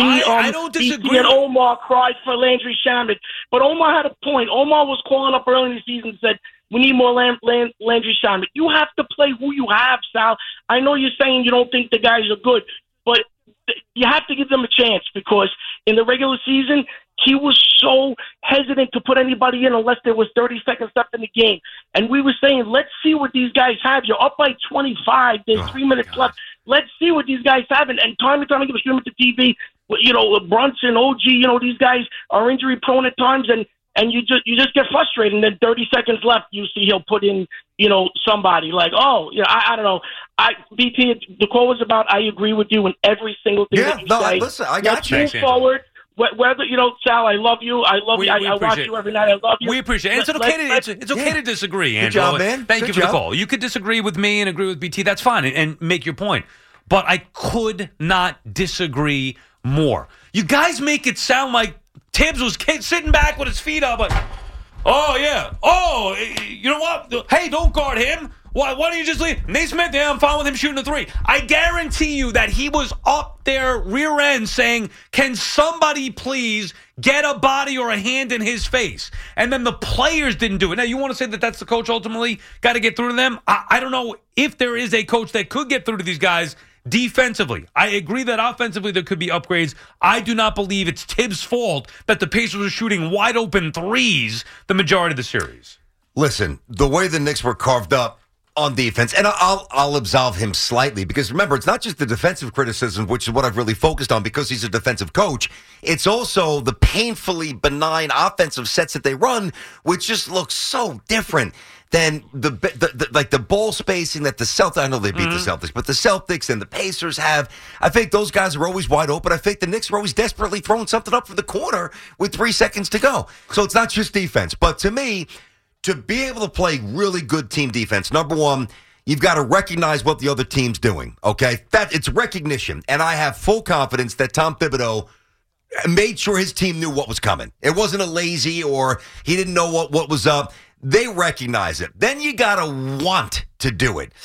I don't disagree. BT and Omar cried for Landry Shamet, but Omar had a point. Omar was calling up early in the season and said, we need more Landry Shamet. You have to play who you have, Sal. I know you're saying you don't think the guys are good, but you have to give them a chance because in the regular season, he was so hesitant to put anybody in unless there was 30 seconds left in the game. And we were saying, let's see what these guys have. You're up by 25. There's 3 minutes left. Let's see what these guys have. And time and time again, streaming to TV, Brunson, OG, these guys are injury prone at times. And you just get frustrated. And then 30 seconds left, you see he'll put in, somebody like, I don't know. BT, the call was about, I agree with you in every single thing that you say. Listen, I got you. Let's move forward. Whether, Sal, I love you. I love you. I watch you every night. I love you. We appreciate it. It's okay to disagree, Andrew. Good job, man. Thank you for the call. You could disagree with me and agree with BT. That's fine and make your point. But I could not disagree more. You guys make it sound like Tibbs was sitting back with his feet up. Like, oh, yeah. Oh, you know what? Hey, don't guard him. Why don't you just leave? Nate Smith, yeah, I'm fine with him shooting a three. I guarantee you that he was up there rear end saying, can somebody please get a body or a hand in his face? And then the players didn't do it. Now, you want to say that that's the coach ultimately got to get through to them? I don't know if there is a coach that could get through to these guys defensively. I agree that offensively there could be upgrades. I do not believe it's Tibbs' fault that the Pacers were shooting wide open threes the majority of the series. Listen, the way the Knicks were carved up on defense, and I'll absolve him slightly because remember, it's not just the defensive criticism, which is what I've really focused on because he's a defensive coach. It's also the painfully benign offensive sets that they run, which just looks so different than the ball spacing that the Celtics. I know they beat the Celtics, but the Celtics and the Pacers have. I think those guys are always wide open. I think the Knicks are always desperately throwing something up for the corner with 3 seconds to go. So it's not just defense, but to me, to be able to play really good team defense, number one, you've got to recognize what the other team's doing, okay? It's recognition, and I have full confidence that Tom Thibodeau made sure his team knew what was coming. It wasn't a lazy or he didn't know what was up. They recognize it. Then you got to want to do it.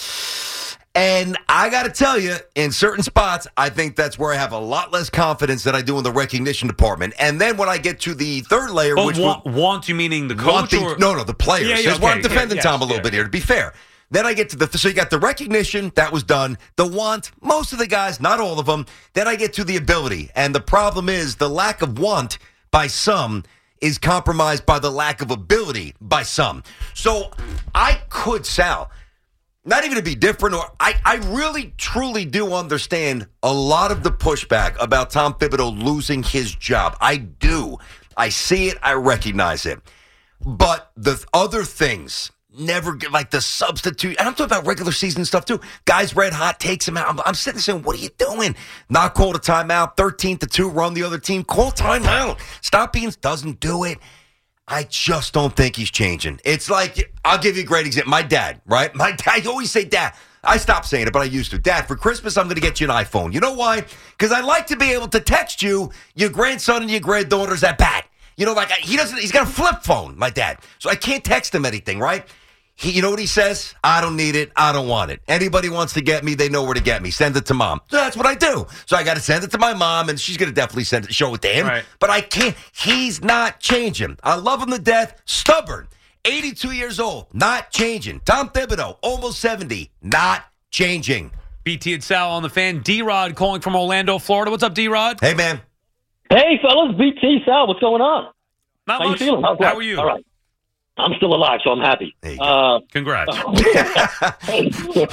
And I got to tell you, in certain spots, I think that's where I have a lot less confidence than I do in the recognition department. And then when I get to the third layer, but which want you meaning the coach? No, the players. Yeah, That's why I'm defending Tom a little bit here, to be fair. Then I get to so you got the recognition, that was done. The want, most of the guys, not all of them. Then I get to the ability. And the problem is the lack of want by some is compromised by the lack of ability by some. So I could, Sal, not even to be different, or I really, truly do understand a lot of the pushback about Tom Thibodeau losing his job. I do. I see it. I recognize it. But the other things never get, like the substitute, and I'm talking about regular season stuff too. Guys red hot, takes him out. I'm sitting there saying, what are you doing? Not call a timeout, 13-2, run the other team. Call timeout. Stop being, doesn't do it. I just don't think he's changing. It's like, I'll give you a great example. My dad, right? My dad, you always say, Dad. I stopped saying it, but I used to. Dad, for Christmas, I'm going to get you an iPhone. You know why? Because I like to be able to text you your grandson and your granddaughter's at bat. You know, like, he's got a flip phone, my dad. So I can't text him anything, right? You know what he says? I don't need it. I don't want it. Anybody wants to get me, they know where to get me. Send it to mom. So that's what I do. So I got to send it to my mom, and she's going to definitely show it to him. Right. But I can't. He's not changing. I love him to death. Stubborn. 82 years old. Not changing. Tom Thibodeau, almost 70. Not changing. BT and Sal on the Fan. D-Rod calling from Orlando, Florida. What's up, D-Rod? Hey, man. Hey, fellas. BT, Sal, what's going on? Not How much. you feeling? How are you? All right. I'm still alive, so I'm happy. Congrats. I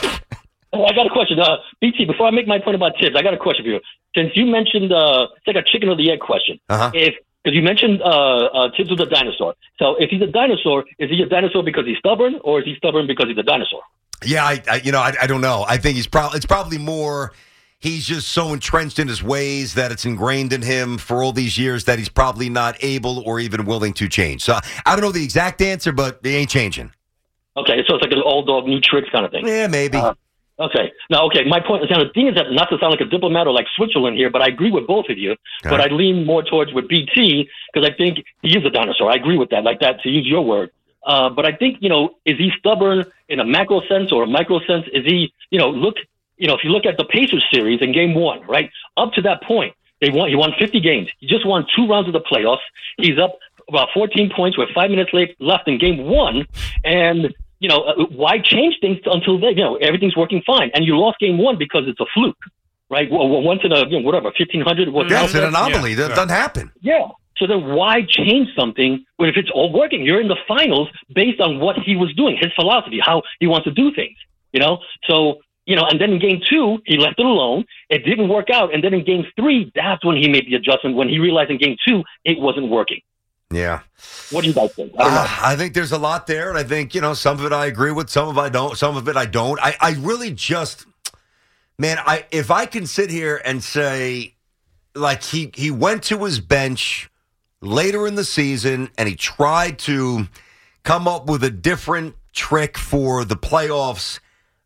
got a question. BT, before I make my point about Tibbs, I got a question for you. Since you mentioned, it's like a chicken or the egg question. Because you mentioned Tibbs was a dinosaur. So if he's a dinosaur, is he a dinosaur because he's stubborn, or is he stubborn because he's a dinosaur? Yeah, I don't know. I think it's probably more. He's just so entrenched in his ways that it's ingrained in him for all these years that he's probably not able or even willing to change. So I don't know the exact answer, but he ain't changing. Okay, so it's like an old dog, new tricks kind of thing. Yeah, maybe. Okay. Now, my point is, the thing is that not to sound like a diplomat or like Switzerland here, but I agree with both of you. But I lean more towards with BT because I think he is a dinosaur. I agree with that, like that, to use your word. But I think, is he stubborn in a macro sense or a micro sense? Is he, if you look at the Pacers series in Game 1, right, up to that point, he won 50 games. He just won 2 rounds of the playoffs. He's up about 14 points with 5 minutes left in Game 1, and why change things until then? Everything's working fine, and you lost Game 1 because it's a fluke, right? Once in a 1,500. Yeah, it's an anomaly. That doesn't happen. Yeah. So then why change something if it's all working? You're in the finals based on what he was doing, his philosophy, how he wants to do things. So. And then in Game 2, he left it alone. It didn't work out. And then in Game 3, that's when he made the adjustment, when he realized in Game 2 it wasn't working. Yeah. What do you guys think? I think there's a lot there, and I think, some of it I agree with, some of it I don't. I really just, man, if I can sit here and say, like, he went to his bench later in the season and he tried to come up with a different trick for the playoffs,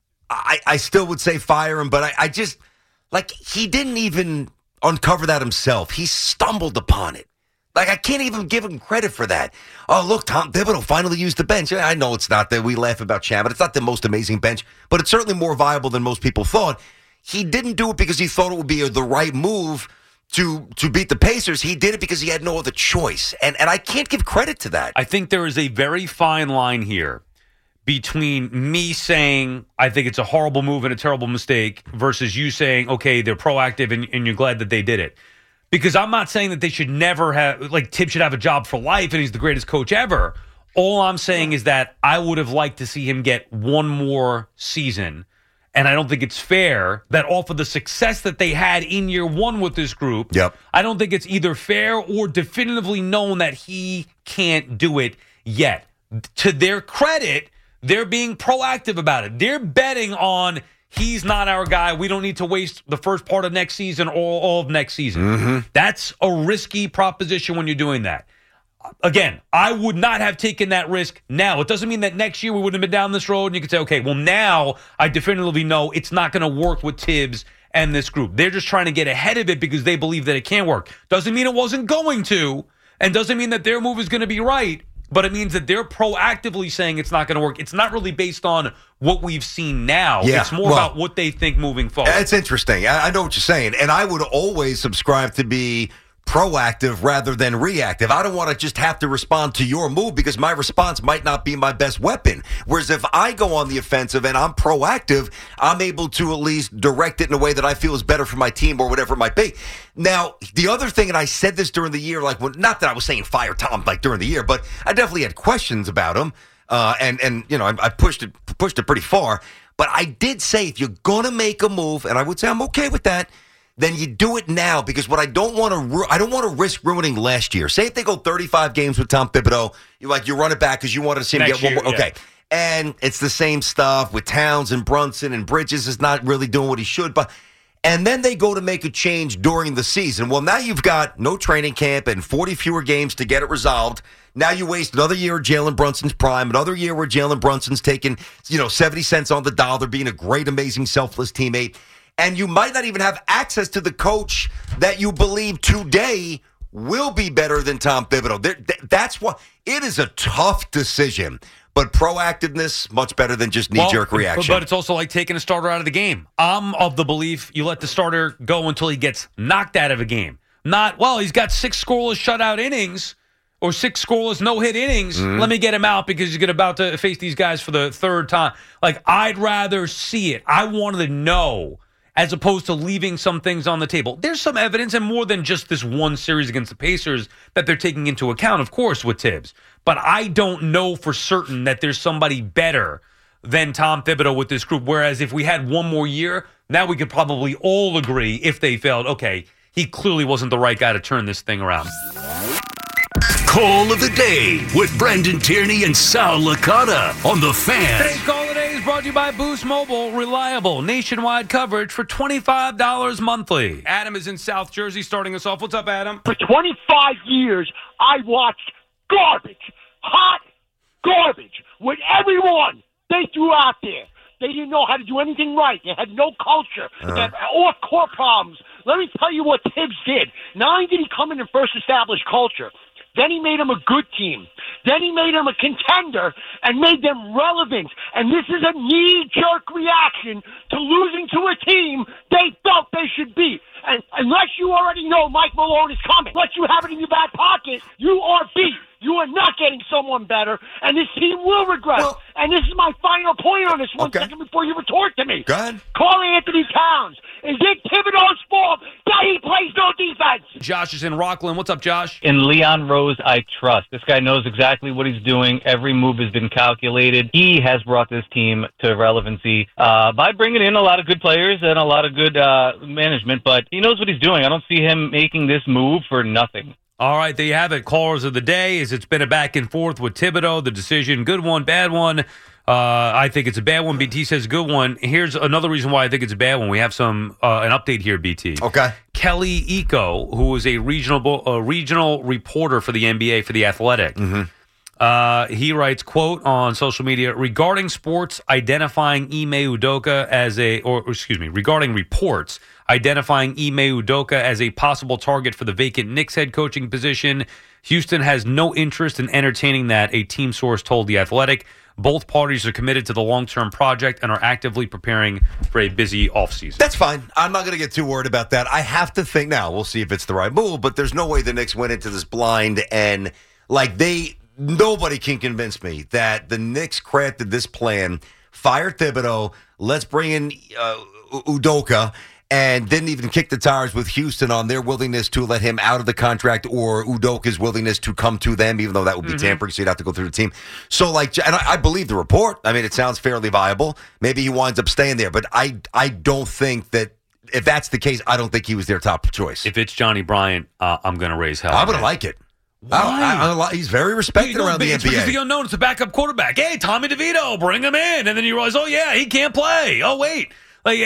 I still would say fire him, but I just, like, he didn't even uncover that himself. He stumbled upon it. Like, I can't even give him credit for that. Oh, look, Tom Thibodeau finally used the bench. I know it's not that we laugh about Chad, but it's not the most amazing bench, but it's certainly more viable than most people thought. He didn't do it because he thought it would be the right move to beat the Pacers. He did it because he had no other choice, and I can't give credit to that. I think there is a very fine line here between me saying I think it's a horrible move and a terrible mistake versus you saying, okay, they're proactive and you're glad that they did it. Because I'm not saying that they should never have, like, Tibbs should have a job for life and he's the greatest coach ever. All I'm saying is that I would have liked to see him get one more season. And I don't think it's fair that off of the success that they had in year 1 with this group, I don't think it's either fair or definitively known that he can't do it yet. To their credit, they're being proactive about it. They're betting on he's not our guy. We don't need to waste the first part of next season or all of next season. Mm-hmm. That's a risky proposition when you're doing that. Again, I would not have taken that risk now. It doesn't mean that next year we wouldn't have been down this road and you could say, okay, well, now I definitively know it's not going to work with Tibbs and this group. They're just trying to get ahead of it because they believe that it can't work. Doesn't mean it wasn't going to, and doesn't mean that their move is going to be right. But it means that they're proactively saying it's not going to work. It's not really based on what we've seen now. Yeah, it's more about what they think moving forward. It's interesting. I know what you're saying. And I would always subscribe to be proactive rather than reactive. I don't want to just have to respond to your move because my response might not be my best weapon. Whereas if I go on the offensive and I'm proactive, I'm able to at least direct it in a way that I feel is better for my team or whatever it might be. Now, the other thing, and I said this during the year, like, not that I was saying fire Tom like during the year, but I definitely had questions about him. And I pushed it pretty far. But I did say if you're going to make a move, and I would say I'm okay with that, then you do it now, because what I don't want to risk ruining last year. Say if they go 35 games with Tom Thibodeau, you run it back because you wanted to see him get one more. Okay. And it's the same stuff with Towns and Brunson, and Bridges is not really doing what he should. And then they go to make a change during the season. Well, now you've got no training camp and 40 fewer games to get it resolved. Now you waste another year of Jalen Brunson's prime, another year where Jalen Brunson's taking 70 cents on the dollar, being a great, amazing, selfless teammate. And you might not even have access to the coach that you believe today will be better than Tom Thibodeau. That's why it is a tough decision. But proactiveness, much better than just knee-jerk reaction. But it's also like taking a starter out of the game. I'm of the belief you let the starter go until he gets knocked out of a game. Not, well, he's got 6 scoreless shutout innings or 6 scoreless no-hit innings. Mm-hmm. Let me get him out because he's about to face these guys for the third time. Like, I'd rather see it. I wanted to know, as opposed to leaving some things on the table. There's some evidence, and more than just this one series against the Pacers, that they're taking into account, of course, with Tibbs. But I don't know for certain that there's somebody better than Tom Thibodeau with this group. Whereas if we had one more year, now we could probably all agree, if they failed, okay, he clearly wasn't the right guy to turn this thing around. Call of the Day with Brendan Tierney and Sal Licata on The Fan. Today's Call of the Day is brought to you by Boost Mobile. Reliable nationwide coverage for $25 monthly. Adam is in South Jersey starting us off. What's up, Adam? For 25 years, I watched garbage, hot garbage, with everyone they threw out there. They didn't know how to do anything right. They had no culture. They had off-court problems. Let me tell you what Tibbs did. Not only did he come in and first establish culture, then he made him a good team. Then he made them a contender and made them relevant. And this is a knee-jerk reaction to losing to a team they felt they should beat. And unless you already know Mike Malone is coming, unless you have it in your back pocket, you are beat. You are not getting someone better, and this team will regress. And this is my final point on this one second before you retort to me. Go ahead. Carl Anthony Towns. Is it Thibodeau's fault that he plays no defense? Josh is in Rockland. What's up, Josh? In Leon Rose, I trust. This guy knows exactly what he's doing. Every move has been calculated. He has brought this team to relevancy by bringing in a lot of good players and a lot of good management, but he knows what he's doing. I don't see him making this move for nothing. All right, there you have it. Callers of the day. It's been a back and forth with Thibodeau. The decision, good one, bad one. I think it's a bad one. BT says good one. Here's another reason why I think it's a bad one. We have an update here, BT. Okay. Kelly Eco, who is a regional reporter for the NBA for The Athletic. Mm-hmm. He writes, quote, on social media, regarding sports identifying Ime Udoka regarding reports identifying Ime Udoka as a possible target for the vacant Knicks head coaching position, Houston has no interest in entertaining that, a team source told The Athletic. Both parties are committed to the long-term project and are actively preparing for a busy offseason. That's fine. I'm not going to get too worried about that. I have to think now. We'll see if it's the right move, but there's no way the Knicks went into this blind and nobody can convince me that the Knicks crafted this plan, fired Thibodeau, let's bring in Udoka, and didn't even kick the tires with Houston on their willingness to let him out of the contract or Udoka's willingness to come to them, even though that would be tampering, so you'd have to go through the team. So, and I believe the report. I mean, it sounds fairly viable. Maybe he winds up staying there, but I don't think that, if that's the case, I don't think he was their top choice. If it's Johnny Bryant, I'm going to raise hell. I'm going to like it. He's very respected around the NBA. It's because the unknown. It's a backup quarterback. Hey, Tommy DeVito, bring him in. And then you realize, oh, yeah, he can't play. Oh, wait.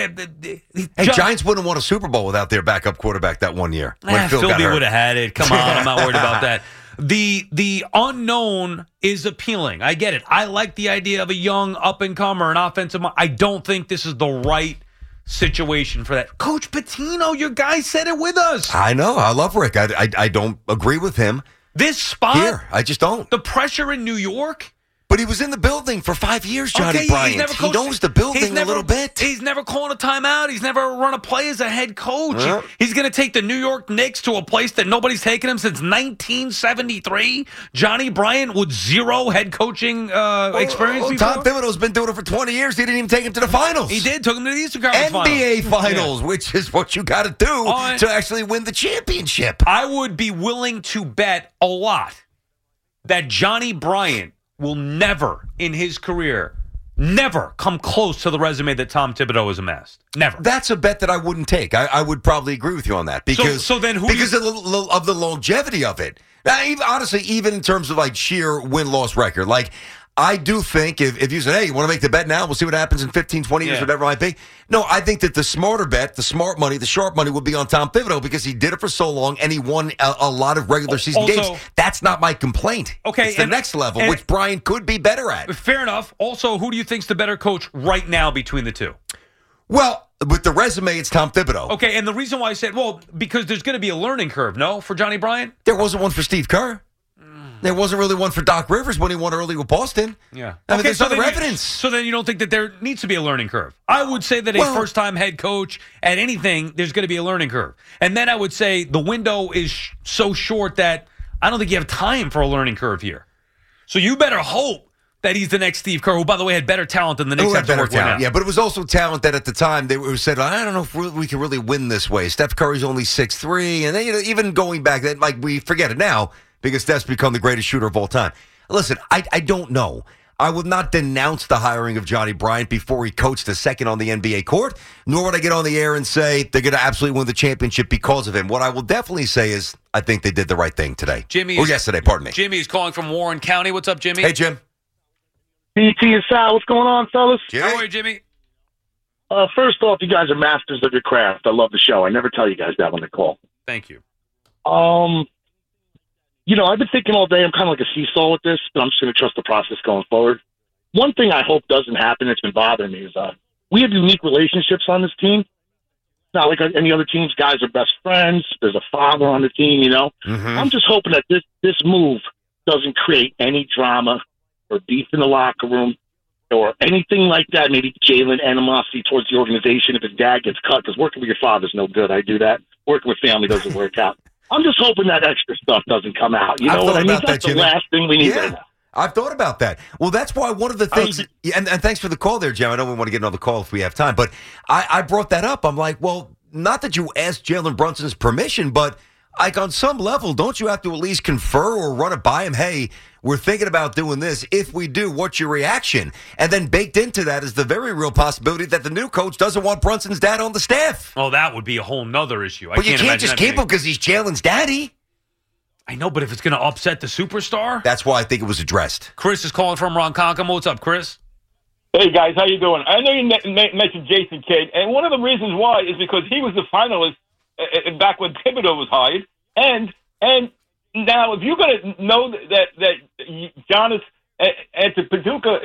Giants wouldn't have won a Super Bowl without their backup quarterback that one year. Philby would have had it. Come on, I'm not worried about that. The unknown is appealing. I get it. I like the idea of a young up-and-comer, an offensive mind. I don't think this is the right situation for that. Coach Pitino, your guy said it with us. I know. I love Rick. I don't agree with him. This spot? Here, I just don't. The pressure in New York? But he was in the building for 5 years, Johnny Bryant. He knows the building a little bit. He's never calling a timeout. He's never run a play as a head coach. He's going to take the New York Knicks to a place that nobody's taken him since 1973. Johnny Bryant with zero head coaching experience before. Tom Thibodeau's been doing it for 20 years. He didn't even take him to the finals. He did. Took him to the Eastern Conference NBA Finals, which is what you got to do to actually win the championship. I would be willing to bet a lot that Johnny Bryant will never in his career come close to the resume that Tom Thibodeau has amassed. Never. That's a bet that I wouldn't take. I would probably agree with you on that because of the longevity of it. Honestly, even in terms of sheer win-loss record, I do think if you said, hey, you want to make the bet now? We'll see what happens in 15, 20 years, whatever it might be. No, I think that the smarter bet, the smart money, the sharp money would be on Tom Thibodeau because he did it for so long and he won a lot of regular season games. That's not my complaint. Okay. It's the next level, which Brian could be better at. Fair enough. Also, who do you think's the better coach right now between the two? Well, with the resume, it's Tom Thibodeau. Okay, and the reason why I said, because there's going to be a learning curve, no, for Johnny Bryant? There wasn't one for Steve Kerr. There wasn't really one for Doc Rivers when he won early with Boston. Yeah. I mean, there's other evidence. So then you don't think that there needs to be a learning curve? I would say that a first-time head coach at anything, there's going to be a learning curve. And then I would say the window is so short that I don't think you have time for a learning curve here. So you better hope that he's the next Steve Kerr, who, by the way, had better talent than the Knicks have to work with now. Yeah, but it was also talent that at the time they said, I don't know if we can really win this way. Steph Curry's only 6'3", and then even going back, we forget it now, because Steph's become the greatest shooter of all time. Listen, I don't know. I would not denounce the hiring of Johnny Bryant before he coached a second on the NBA court, nor would I get on the air and say they're going to absolutely win the championship because of him. What I will definitely say is I think they did the right thing today. Yesterday, pardon me. Jimmy is calling from Warren County. What's up, Jimmy? Hey, Jim. BT and Sal, what's going on, fellas? How are you, Jimmy? First off, you guys are masters of your craft. I love the show. I never tell you guys that when they call. Thank you. I've been thinking all day. I'm kind of like a seesaw with this, but I'm just going to trust the process going forward. One thing I hope doesn't happen that's been bothering me is we have unique relationships on this team. Not like any other teams. Guys are best friends. There's a father on the team, Mm-hmm. I'm just hoping that this move doesn't create any drama or beef in the locker room or anything like that. Maybe Jalen animosity towards the organization if his dad gets cut, because working with your father's no good. I do that. Working with family doesn't work out. I'm just hoping that extra stuff doesn't come out. You know what I mean? That's the last thing we need right now. I've thought about that. Well, that's why one of the things, and thanks for the call there, Jim. I know we want to get another call if we have time, but I brought that up. I'm like, well, not that you asked Jalen Brunson's permission, but like on some level, don't you have to at least confer or run it by him? Hey, we're thinking about doing this. If we do, what's your reaction? And then baked into that is the very real possibility that the new coach doesn't want Brunson's dad on the staff. Oh, that would be a whole nother issue. But you can't just keep him because he's Jalen's daddy. I know, but if it's going to upset the superstar? That's why I think it was addressed. Chris is calling from Ronkonkoma. What's up, Chris? Hey, guys. How you doing? I know you mentioned Jason Kidd, and one of the reasons why is because he was the finalist back when Thibodeau was hired. And now, if you're going to know that Giannis Antetokounmpo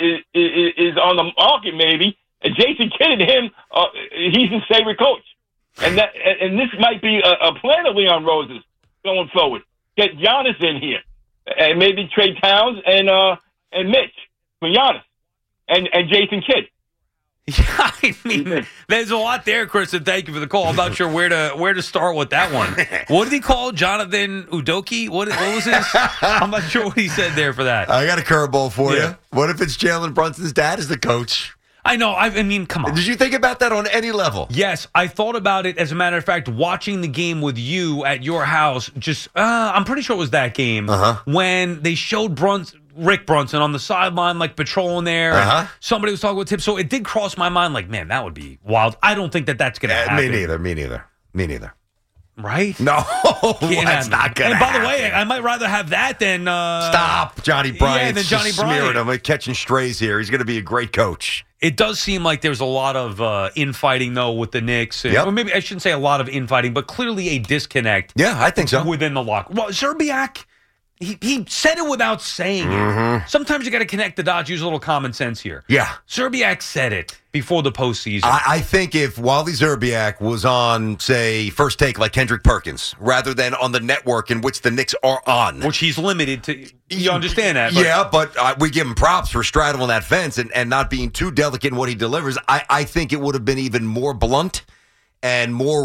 is on the market, maybe, and Jason Kidd and him, he's his favorite coach. And this might be a plan of Leon Rose's going forward. Get Giannis in here, and maybe trade Towns and Mitch for Giannis and Jason Kidd. Yeah, I mean, there's a lot there, Chris, and thank you for the call. I'm not sure where to start with that one. What did he call Jonathan Udoka? What was his? I'm not sure what he said there for that. I got a curveball for you. What if it's Jalen Brunson's dad as the coach? I know. I mean, come on. Did you think about that on any level? Yes, I thought about it. As a matter of fact, watching the game with you at your house, I'm pretty sure it was that game when they showed Rick Brunson on the sideline, like patrolling there. And somebody was talking with Tip. So it did cross my mind, like, man, that would be wild. I don't think that's going to happen. Me neither. Right? No, that's not going to happen. And by the way, I might rather have that than... Stop, Johnny Bryant. Yeah, than Johnny Bryant. Smearing him, catching strays here. He's going to be a great coach. It does seem like there's a lot of infighting, though, with the Knicks. Or maybe I shouldn't say a lot of infighting, but clearly a disconnect. Yeah, I think so. Within the locker. Well, Zerbiak, he said it without saying it. Sometimes you got to connect the dots, use a little common sense here. Yeah. Zerbiak said it before the postseason. I think if Wally Zerbiak was on, say, First Take like Kendrick Perkins, rather than on the network in which the Knicks are on. Which he's limited to. You understand that. But we give him props for straddling that fence and not being too delicate in what he delivers. I think it would have been even more blunt and more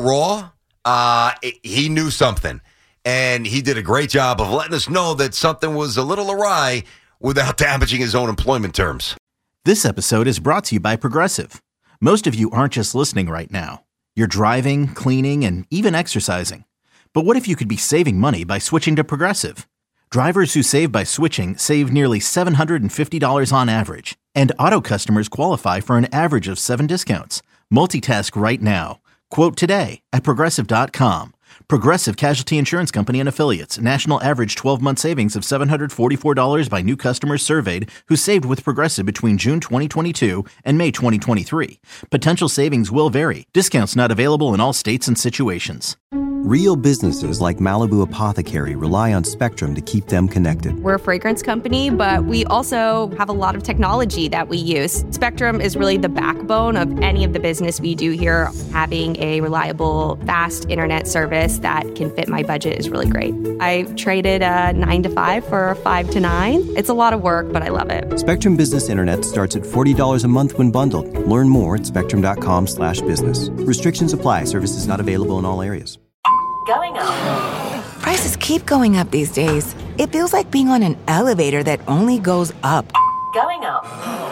raw. He knew something. And he did a great job of letting us know that something was a little awry without damaging his own employment terms. This episode is brought to you by Progressive. Most of you aren't just listening right now. You're driving, cleaning, and even exercising. But what if you could be saving money by switching to Progressive? Drivers who save by switching save nearly $750 on average. And auto customers qualify for an average of 7 discounts. Multitask right now. Quote today at Progressive.com. Progressive Casualty Insurance Company and Affiliates. National average 12-month savings of $744 by new customers surveyed who saved with Progressive between June 2022 and May 2023. Potential savings will vary. Discounts not available in all states and situations. Real businesses like Malibu Apothecary rely on Spectrum to keep them connected. We're a fragrance company, but we also have a lot of technology that we use. Spectrum is really the backbone of any of the business we do here. Having a reliable, fast internet service that can fit my budget is really great. I traded a 9 to 5 for a 5 to 9. It's a lot of work, but I love it. Spectrum Business Internet starts at $40 a month when bundled. Learn more at spectrum.com/business. Restrictions apply. Services not available in all areas. Going up. Prices keep going up these days. It feels like being on an elevator that only goes up. Going up.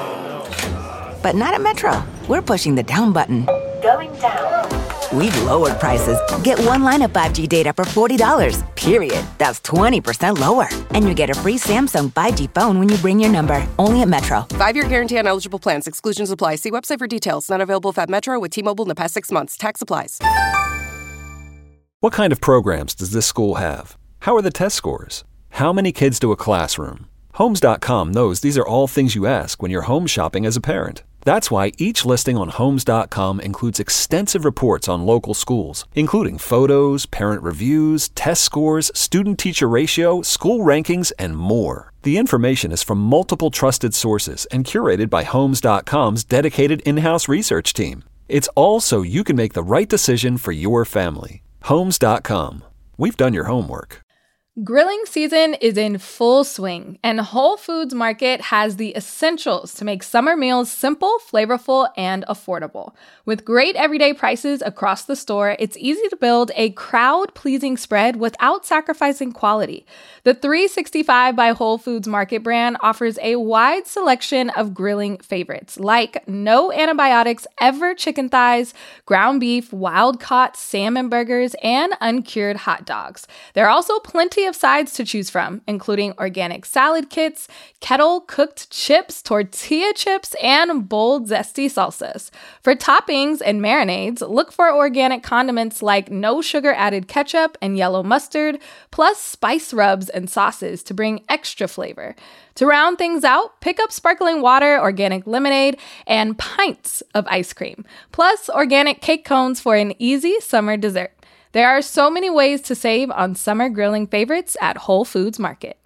But not at Metro. We're pushing the down button. Going down. We've lowered prices. Get one line of 5G data for $40, period. That's 20% lower. And you get a free Samsung 5G phone when you bring your number. Only at Metro. 5-year guarantee on eligible plans. Exclusions apply. See website for details. Not available at Metro with T-Mobile in the past 6 months. Tax applies. What kind of programs does this school have? How are the test scores? How many kids do a classroom? Homes.com knows these are all things you ask when you're home shopping as a parent. That's why each listing on Homes.com includes extensive reports on local schools, including photos, parent reviews, test scores, student-teacher ratio, school rankings, and more. The information is from multiple trusted sources and curated by Homes.com's dedicated in-house research team. It's all so you can make the right decision for your family. Homes.com. We've done your homework. Grilling season is in full swing, and Whole Foods Market has the essentials to make summer meals simple, flavorful, and affordable. With great everyday prices across the store, it's easy to build a crowd-pleasing spread without sacrificing quality. The 365 by Whole Foods Market brand offers a wide selection of grilling favorites, like no antibiotics ever chicken thighs, ground beef, wild-caught salmon burgers, and uncured hot dogs. There are also plenty of sides to choose from, including organic salad kits, kettle-cooked chips, tortilla chips, and bold, zesty salsas. For toppings and marinades, look for organic condiments like no sugar-added ketchup and yellow mustard, plus spice rubs and sauces to bring extra flavor. To round things out, pick up sparkling water, organic lemonade, and pints of ice cream, plus organic cake cones for an easy summer dessert. There are so many ways to save on summer grilling favorites at Whole Foods Market.